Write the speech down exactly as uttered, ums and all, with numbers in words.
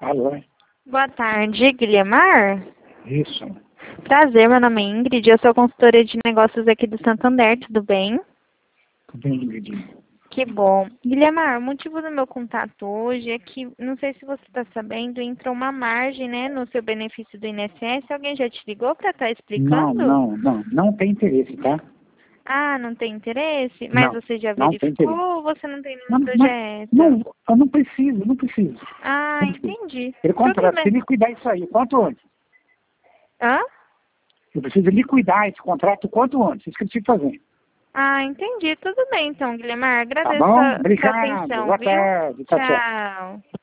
Alô? Boa tarde, Guilhermar. Isso. Prazer, meu nome é Ingrid, eu sou consultora de negócios aqui do Santander, tudo bem? Tudo bem, Ingrid? Que bom. Guilhermar, o motivo do meu contato hoje é que, não sei se você está sabendo, entrou uma margem, né, no seu benefício do I N S S. Alguém já te ligou para estar Não, explicando? não, não. Não tem interesse, tá? Ah, não tem interesse? Mas Não, você já não tem verificou interesse. ou você não tem Não, nenhum mas, projeto? não, eu não preciso, não preciso. Ah, Não preciso. entendi. Pelo Tudo contrário, se bem. liquidar isso aí, quanto antes? Hã? Eu preciso liquidar esse contrato quanto antes. Isso que eu preciso fazer. Ah, entendi. Tudo bem, então, Guilhermar. Tá Agradeço bom? a sua Obrigado. atenção, Boa viu? tarde. Tchau, tchau. Tchau.